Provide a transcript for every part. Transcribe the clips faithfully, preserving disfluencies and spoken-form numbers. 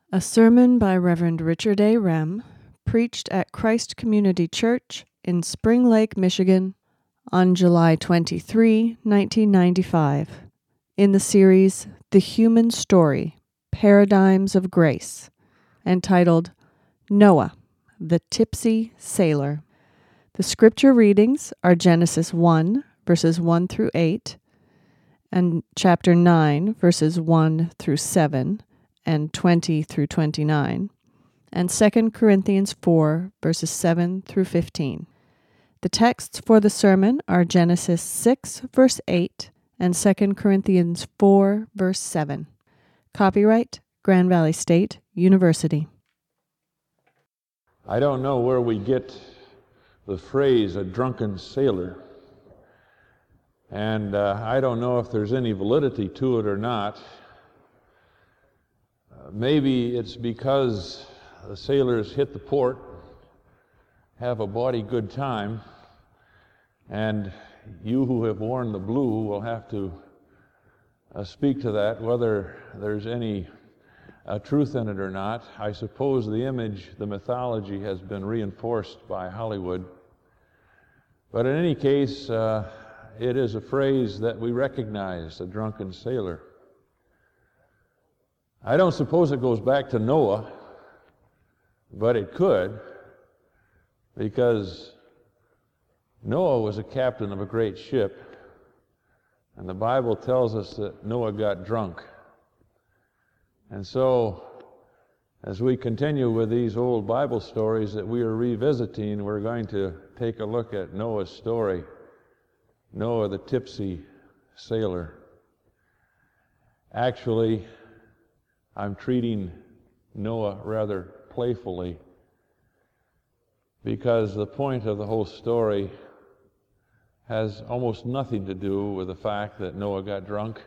A sermon by Reverend Richard A. Rem, preached at Christ Community Church in Spring Lake, Michigan, on July twenty-third, nineteen ninety-five, in the series The Human Story, Paradigms of Grace, entitled Noah, the Tipsy Sailor. The scripture readings are Genesis one, verses one through eight, and chapter nine, verses one through seven, and twenty through twenty-nine, and Second Corinthians four, verses seven through fifteen. The texts for the sermon are Genesis six, verse eight, and Second Corinthians four, verse seven. Copyright Grand Valley State University. I don't know where we get the phrase a drunken sailor, and uh, I don't know if there's any validity to it or not. Uh, maybe it's because the sailors hit the port, have a bawdy good time, and you who have worn the blue will have to uh, speak to that, whether there's any uh, truth in it or not. I suppose the image, the mythology has been reinforced by Hollywood. But in any case, uh, it is a phrase that we recognize, a drunken sailor. I don't suppose it goes back to Noah, but it could, because Noah was a captain of a great ship, and the Bible tells us that Noah got drunk. And so, as we continue with these old Bible stories that we are revisiting, we're going to take a look at Noah's story, Noah the tipsy sailor. Actually, I'm treating Noah rather playfully, because the point of the whole story has almost nothing to do with the fact that Noah got drunk.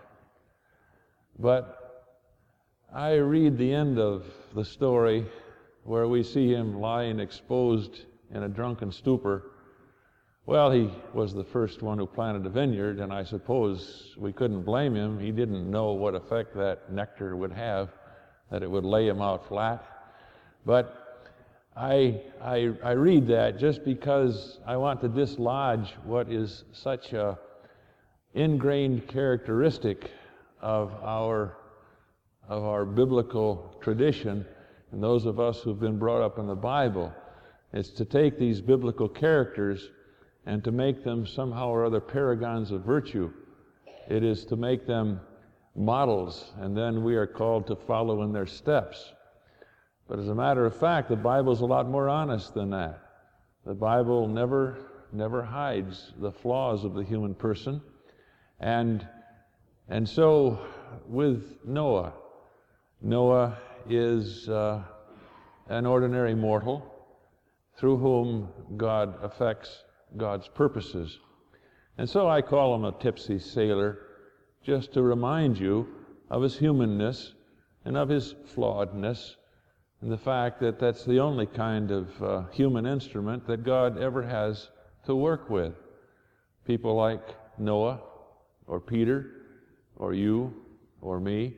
But I read the end of the story where we see him lying exposed in a drunken stupor. Well, he was the first one who planted a vineyard, and I suppose we couldn't blame him. He didn't know what effect that nectar would have, that it would lay him out flat. But I, I, I read that just because I want to dislodge what is such a ingrained characteristic of our, of our biblical tradition, and those of us who've been brought up in the Bible. It's to take these biblical characters and to make them somehow or other paragons of virtue. It is to make them models, and then we are called to follow in their steps. But as a matter of fact, the Bible's a lot more honest than that. The Bible never, never hides the flaws of the human person. And, and so with Noah, Noah is uh, an ordinary mortal through whom God affects God's purposes. And so I call him a tipsy sailor, just to remind you of his humanness and of his flawedness, and the fact that that's the only kind of uh, human instrument that God ever has to work with. People like Noah, or Peter, or you, or me.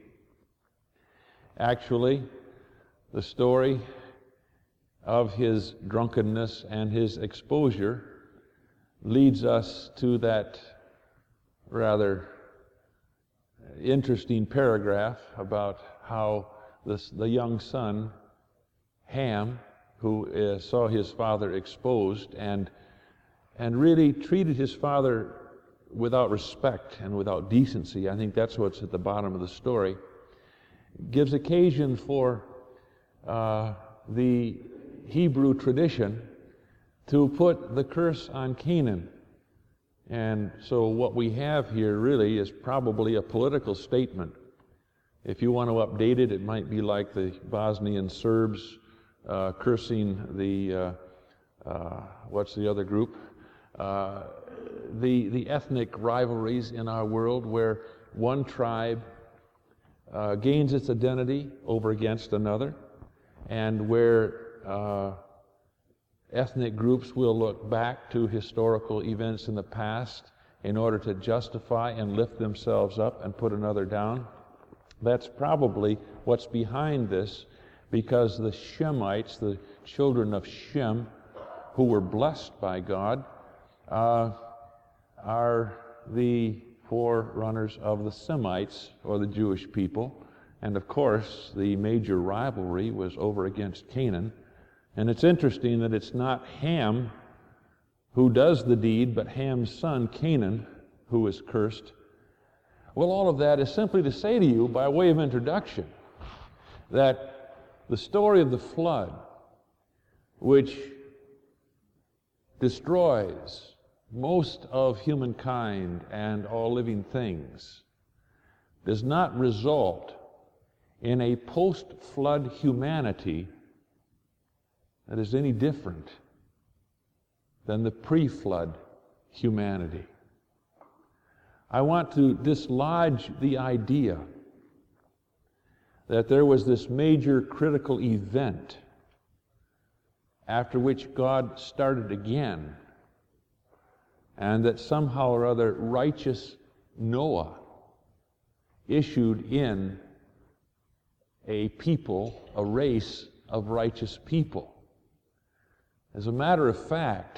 Actually, the story of his drunkenness and his exposure leads us to that rather interesting paragraph about how this, the young son, Ham, who uh, saw his father exposed and, and really treated his father without respect and without decency. I think that's what's at the bottom of the story. Gives occasion for uh, the Hebrew tradition to put the curse on Canaan. And so what we have here really is probably a political statement. If you want to update it, it might be like the Bosnian Serbs uh, cursing the, uh, uh, what's the other group? Uh, the, the ethnic rivalries in our world where one tribe uh, gains its identity over against another, and where uh, ethnic groups will look back to historical events in the past in order to justify and lift themselves up and put another down. That's probably what's behind this. because the Shemites, the children of Shem, who were blessed by God, uh, are the forerunners of the Semites, or the Jewish people. And of course, the major rivalry was over against Canaan. And it's interesting that it's not Ham who does the deed, but Ham's son, Canaan, who is cursed. Well, all of that is simply to say to you, by way of introduction, that the story of the flood, which destroys most of humankind and all living things, does not result in a post-flood humanity that is any different than the pre-flood humanity. I want to dislodge the idea that there was this major critical event after which God started again, and that somehow or other righteous Noah issued in a people, a race of righteous people. As a matter of fact,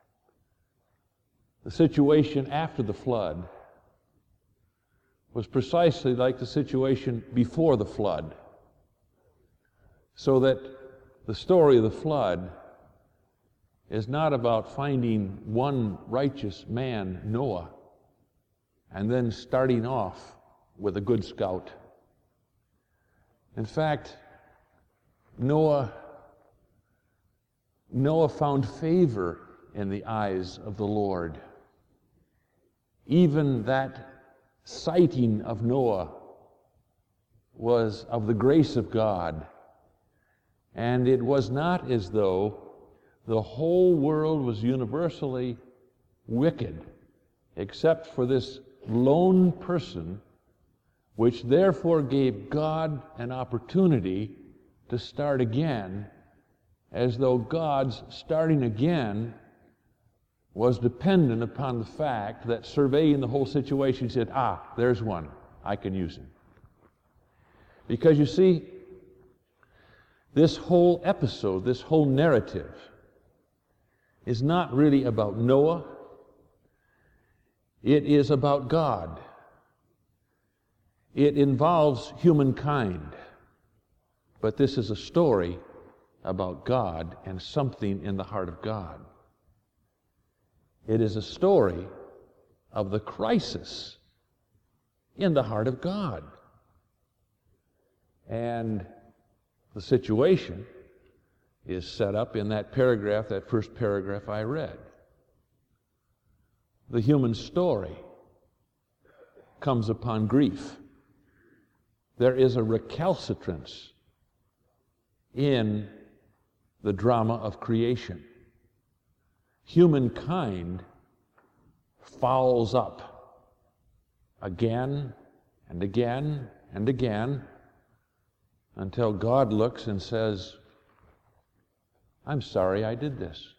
the situation after the flood was precisely like the situation before the flood, so that the story of the flood is not about finding one righteous man, Noah, and then starting off with a good scout. In fact, Noah, Noah found favor in the eyes of the Lord. Even that sighting of Noah was of the grace of God. And it was not as though the whole world was universally wicked, except for this lone person, which therefore gave God an opportunity to start again, as though God's starting again was dependent upon the fact that, surveying the whole situation, he said, ah, there's one, I can use him. Because you see, this whole episode, this whole narrative, is not really about Noah. It is about God. It involves humankind. But this is a story about God and something in the heart of God. It is a story of the crisis in the heart of God. And the situation is set up in that paragraph, that first paragraph I read. The human story comes upon grief. There is a recalcitrance in the drama of creation. Humankind fouls up again and again and again until God looks and says, I'm sorry I did this.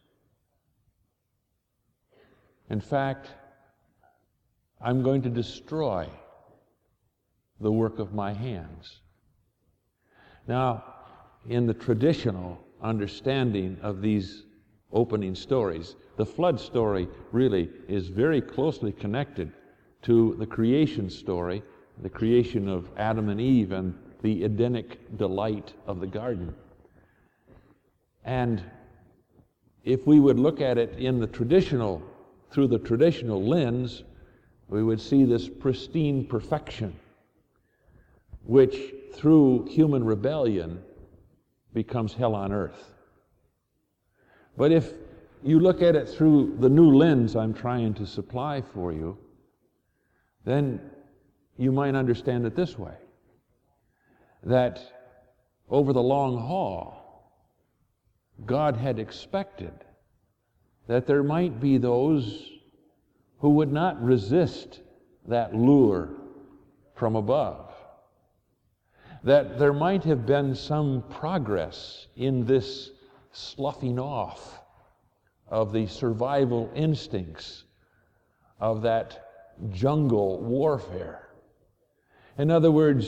In fact, I'm going to destroy the work of my hands. Now, in the traditional understanding of these opening stories, the flood story really is very closely connected to the creation story, the creation of Adam and Eve and the Edenic delight of the garden. And if we would look at it in the traditional, through the traditional lens, we would see this pristine perfection, which through human rebellion becomes hell on earth. But if you look at it through the new lens I'm trying to supply for you, then you might understand it this way, that over the long haul, God had expected that there might be those who would not resist that lure from above, that there might have been some progress in this sloughing off of the survival instincts of that jungle warfare. In other words,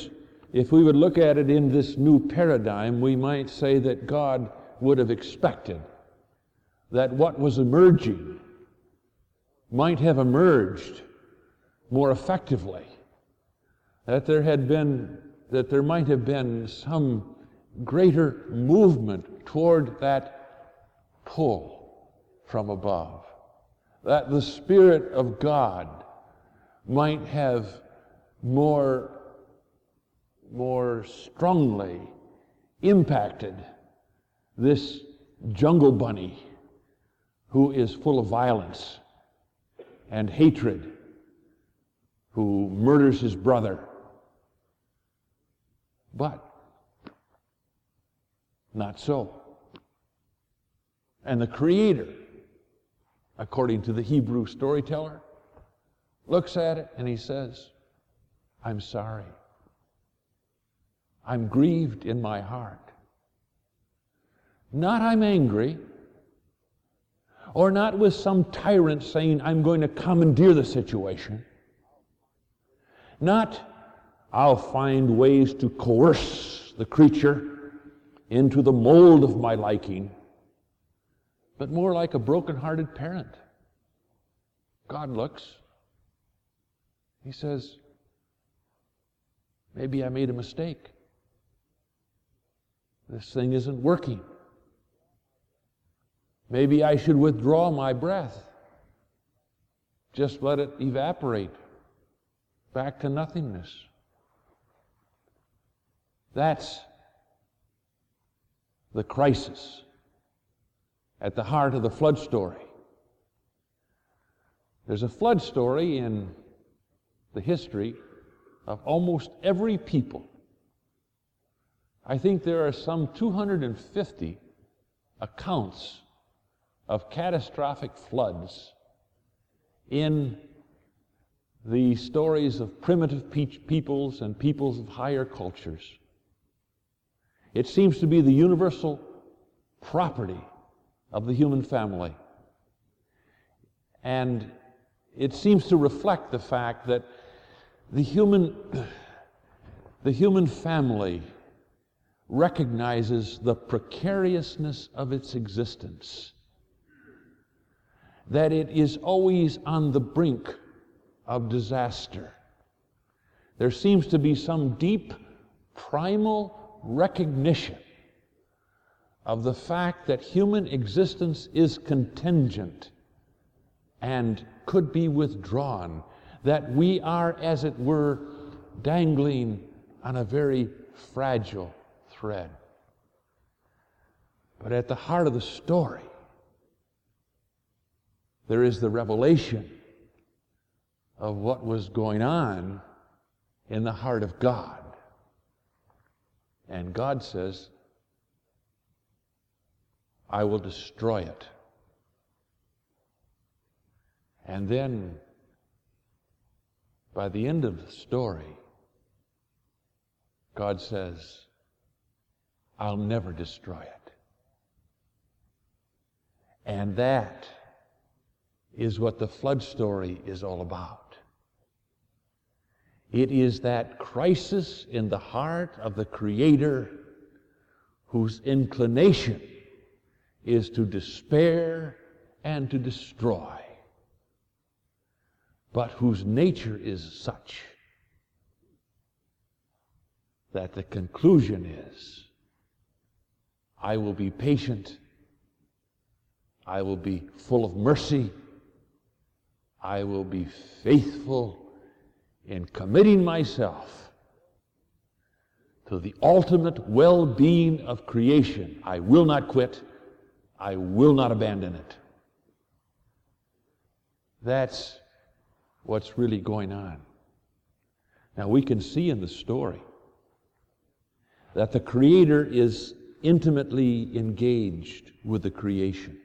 if we would look at it in this new paradigm, we might say that God would have expected that what was emerging might have emerged more effectively, that there had been, that there might have been some greater movement toward that pull from above, that the Spirit of God might have more, more strongly impacted this jungle bunny who is full of violence and hatred, who murders his brother. But not so. And the Creator, according to the Hebrew storyteller, looks at it and he says, I'm sorry. I'm grieved in my heart. Not I'm angry, or not with some tyrant saying I'm going to commandeer the situation. Not I'll find ways to coerce the creature into the mold of my liking, but more like a broken-hearted parent. God looks. He says, maybe I made a mistake. This thing isn't working. Maybe I should withdraw my breath. Just let it evaporate back to nothingness. That's the crisis at the heart of the flood story. There's a flood story in the history of almost every people. I think there are some two hundred fifty accounts of catastrophic floods in the stories of primitive pe- peoples and peoples of higher cultures. It seems to be the universal property of the human family. And it seems to reflect the fact that the human, the human family recognizes the precariousness of its existence, that it is always on the brink of disaster. There seems to be some deep, primal recognition of the fact that human existence is contingent and could be withdrawn, that we are, as it were, dangling on a very fragile thread. But at the heart of the story, there is the revelation of what was going on in the heart of God. And God says, I will destroy it. And then, by the end of the story, God says, I'll never destroy it. And that is what the flood story is all about. It is that crisis in the heart of the Creator whose inclination is to despair and to destroy, but whose nature is such that the conclusion is, I will be patient, I will be full of mercy, I will be faithful in committing myself to the ultimate well-being of creation. I will not quit. I will not abandon it. That's what's really going on. Now, we can see in the story that the Creator is intimately engaged with the creation.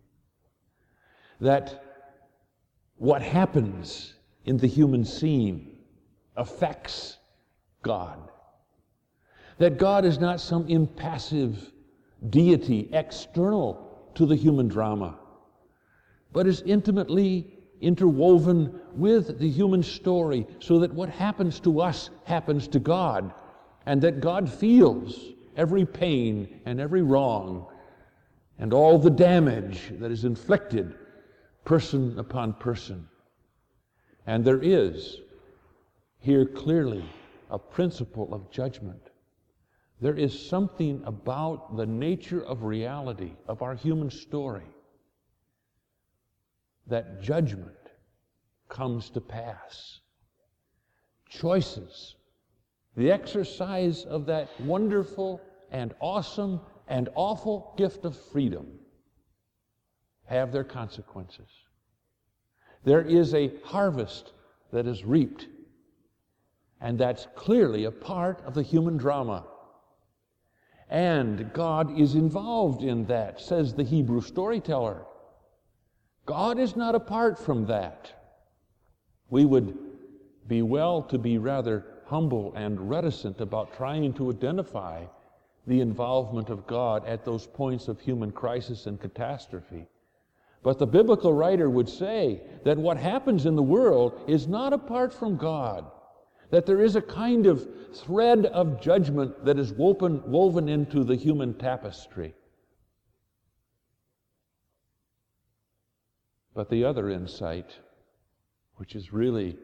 That what happens in the human scene affects God. That God is not some impassive deity external to the human drama, but is intimately interwoven with the human story, so that what happens to us happens to God, and that God feels every pain and every wrong and all the damage that is inflicted person upon person. And there is here clearly a principle of judgment. There is something about the nature of reality, of our human story, that judgment comes to pass. Choices, the exercise of that wonderful and awesome and awful gift of freedom, have their consequences. There is a harvest that is reaped, and that's clearly a part of the human drama. And God is involved in that, says the Hebrew storyteller. God is not apart from that. We would be well to be rather humble and reticent about trying to identify the involvement of God at those points of human crisis and catastrophe. But the biblical writer would say that what happens in the world is not apart from God, that there is a kind of thread of judgment that is woven, woven into the human tapestry. But the other insight, which is really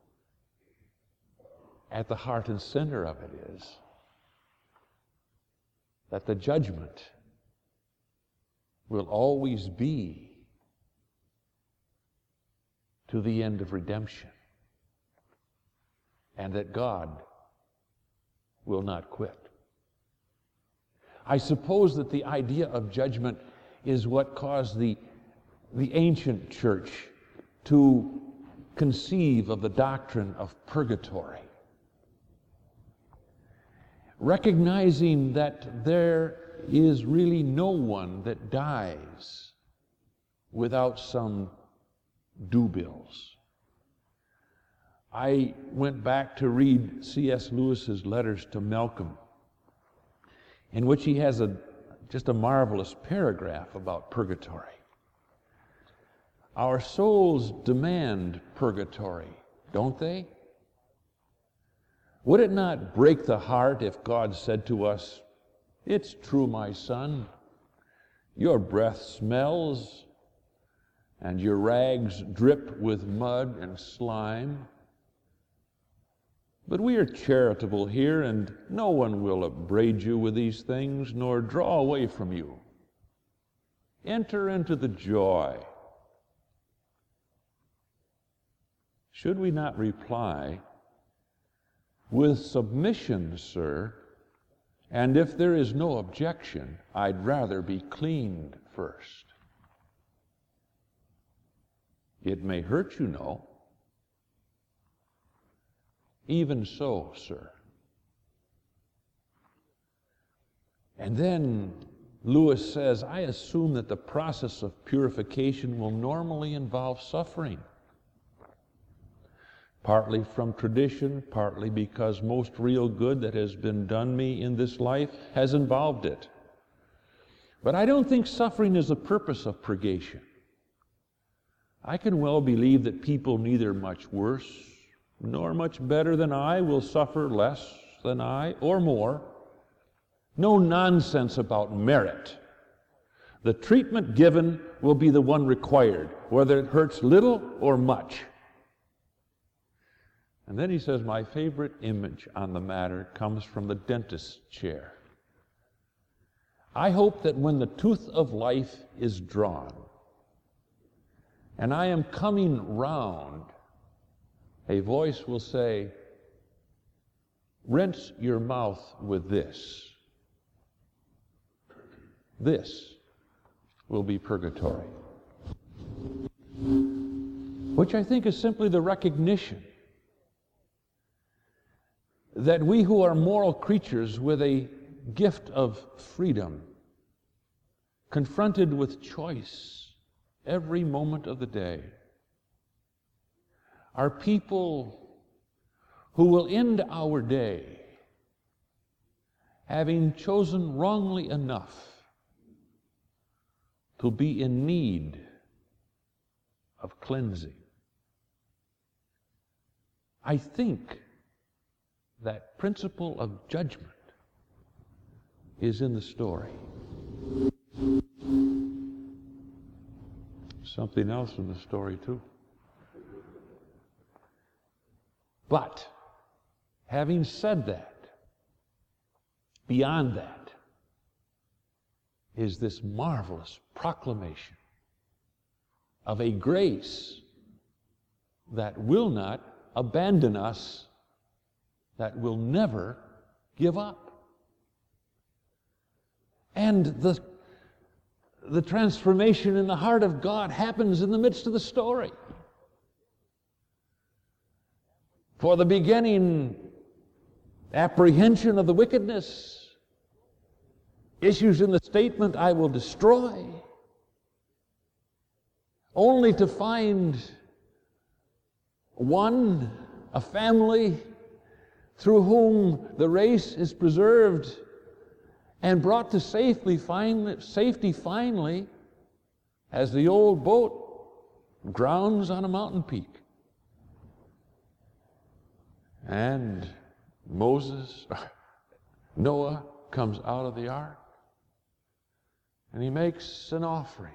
at the heart and center of it, is that the judgment will always be to the end of redemption, and that God will not quit. I suppose that the idea of judgment is what caused the, the ancient church to conceive of the doctrine of purgatory, recognizing that there is really no one that dies without some due bills. I went back to read C S Lewis's letters to Malcolm, in which he has a just a marvelous paragraph about purgatory. Our souls demand purgatory, don't they? Would it not break the heart if God said to us, "It's true, my son, your breath smells, and your rags drip with mud and slime. But we are charitable here, and no one will upbraid you with these things, nor draw away from you. Enter into the joy." Should we not reply, "With submission, sir, and if there is no objection, I'd rather be cleaned first. It may hurt, you know. Even so, sir." And then Lewis says, I assume that the process of purification will normally involve suffering. Partly from tradition, partly because most real good that has been done me in this life has involved it. But I don't think suffering is the purpose of purgation. I can well believe that people neither much worse nor much better than I will suffer less than I or more. No nonsense about merit. The treatment given will be the one required, whether it hurts little or much. And then he says, my favorite image on the matter comes from the dentist's chair. I hope that when the tooth of life is drawn, and I am coming round, a voice will say, rinse your mouth with this. This will be purgatory. Which I think is simply the recognition that we who are moral creatures with a gift of freedom, confronted with choice every moment of the day, are people who will end our day having chosen wrongly enough to be in need of cleansing. I think that principle of judgment is in the story. Something else in the story, too. But, having said that, beyond that is this marvelous proclamation of a grace that will not abandon us, that will never give up. And the, the transformation in the heart of God happens in the midst of the story. For the beginning apprehension of the wickedness issues in the statement, I will destroy, only to find one, a family, through whom the race is preserved and brought to safely finally, safety finally as the old boat grounds on a mountain peak. And Moses, Noah comes out of the ark and he makes an offering.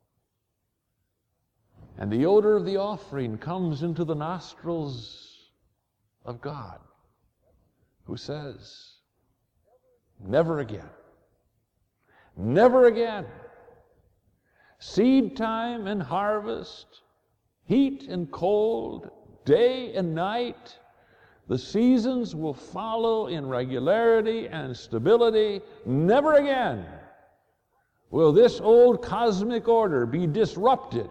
And the odor of the offering comes into the nostrils of God, who says, never again, never again. Seed time and harvest, heat and cold, day and night, the seasons will follow in regularity and stability. Never again will this old cosmic order be disrupted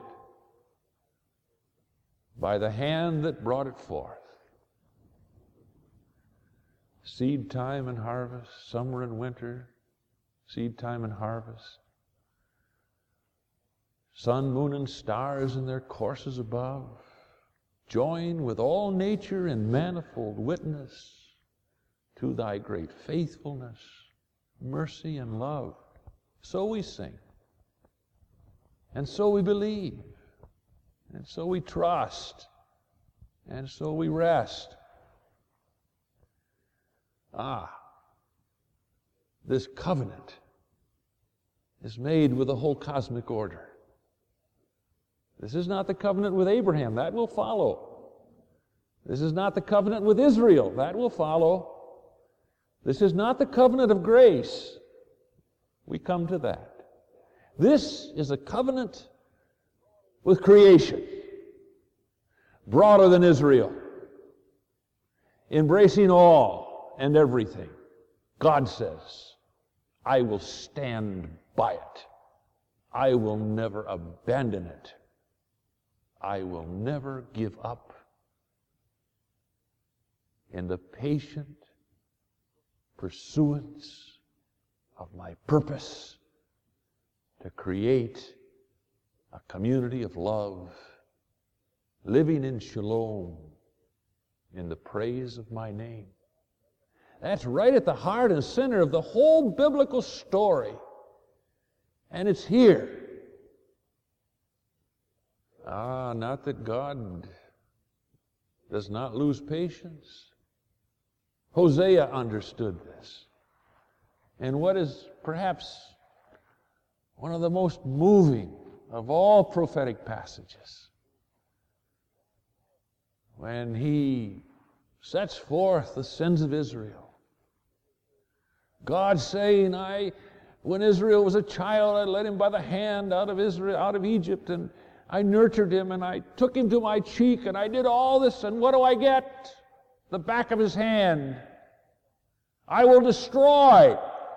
by the hand that brought it forth. Seed time and harvest, summer and winter, seed time and harvest. Sun, moon, and stars in their courses above join with all nature in manifold witness to thy great faithfulness, mercy, and love. So we sing, and so we believe, and so we trust, and so we rest. Ah, this covenant is made with the whole cosmic order. This is not the covenant with Abraham. That will follow. This is not the covenant with Israel. That will follow. This is not the covenant of grace. We come to that. This is a covenant with creation, broader than Israel, embracing all and everything. God says, I will stand by it. I will never abandon it. I will never give up in the patient pursuance of my purpose to create a community of love, living in shalom, in the praise of my name. That's right at the heart and center of the whole biblical story. And it's here. Ah, not that God does not lose patience. Hosea understood this. And what is perhaps one of the most moving of all prophetic passages, when he sets forth the sins of Israel, God saying, I, when Israel was a child, I led him by the hand out of Israel, out of Egypt, and I nurtured him, and I took him to my cheek, and I did all this, and what do I get? The back of his hand. I will destroy.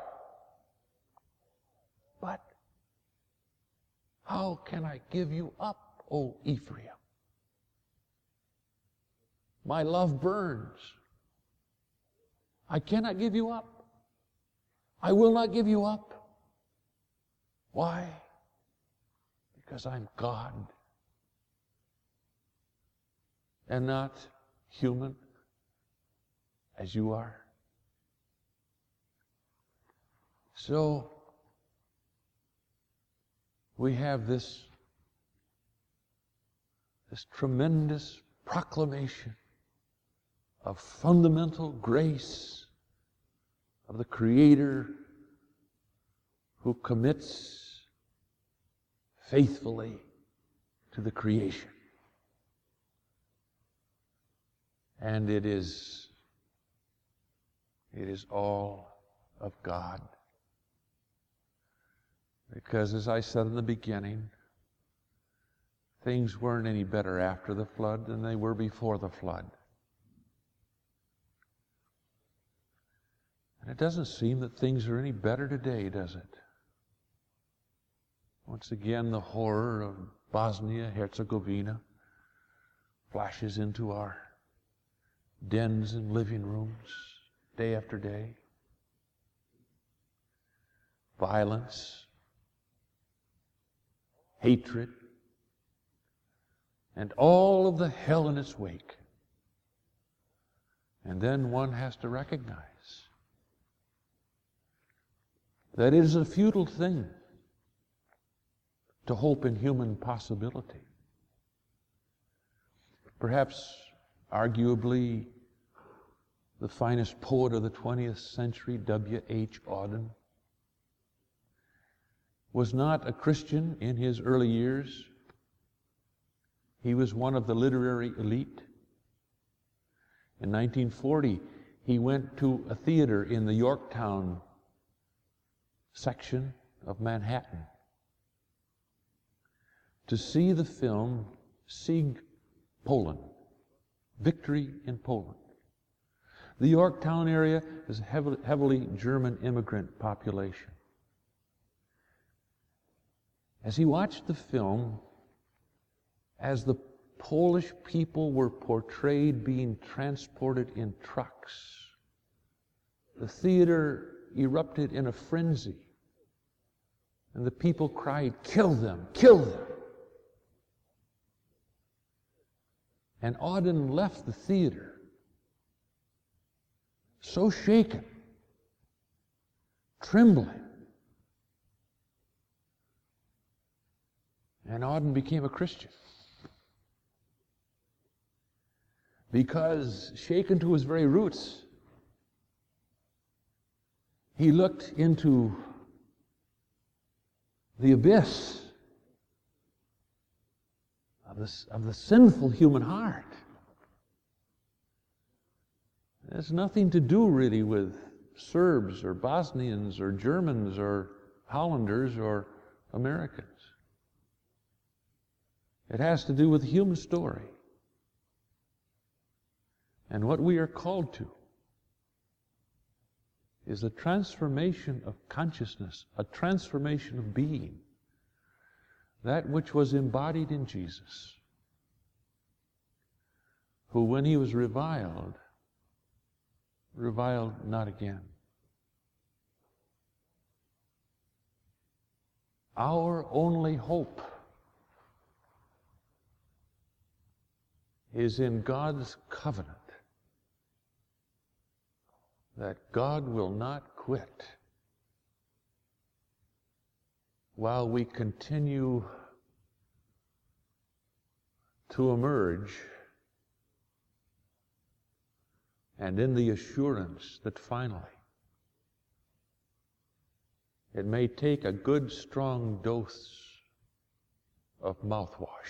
But how can I give you up, O Ephraim? My love burns. I cannot give you up. I will not give you up. Why? Because I'm God and not human as you are. So we have this, this tremendous proclamation of fundamental grace of the Creator who commits faithfully to the creation. And it is, it is all of God. Because as I said in the beginning, things weren't any better after the flood than they were before the flood. And it doesn't seem that things are any better today, does it? Once again, the horror of Bosnia-Herzegovina flashes into our dens and living rooms day after day. Violence, hatred, and all of the hell in its wake. And then one has to recognize that it is a futile thing to hope in human possibility. Perhaps, arguably, the finest poet of the twentieth century, W H Auden, was not a Christian in his early years. He was one of the literary elite. In nineteen forty, he went to a theater in the Yorktown section of Manhattan to see the film Sieg Polen, Victory in Poland. The Yorktown area is a heavily, heavily German immigrant population. As he watched the film, as the Polish people were portrayed being transported in trucks, the theater erupted in a frenzy, and the people cried, "Kill them! Kill them!" And Auden left the theater so shaken, trembling. And Auden became a Christian. Because, shaken to his very roots, he looked into the abyss of the, of the sinful human heart. It has nothing to do really with Serbs or Bosnians or Germans or Hollanders or Americans. It has to do with the human story and what we are called to is a transformation of consciousness, a transformation of being, that which was embodied in Jesus, who when he was reviled, reviled not again. Our only hope is in God's covenant, that God will not quit while we continue to emerge, and in the assurance that finally it may take a good strong dose of mouthwash,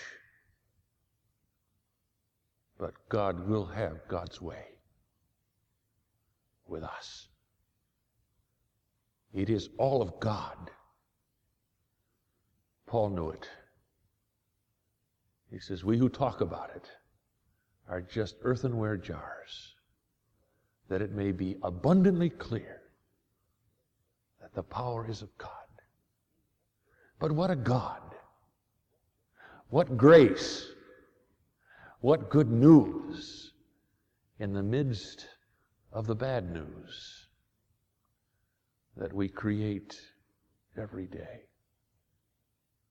but God will have God's way with us. It is all of God. Paul knew it. He says, we who talk about it are just earthenware jars, that it may be abundantly clear that the power is of God. But what a God! What grace! What good news in the midst of the bad news that we create every day.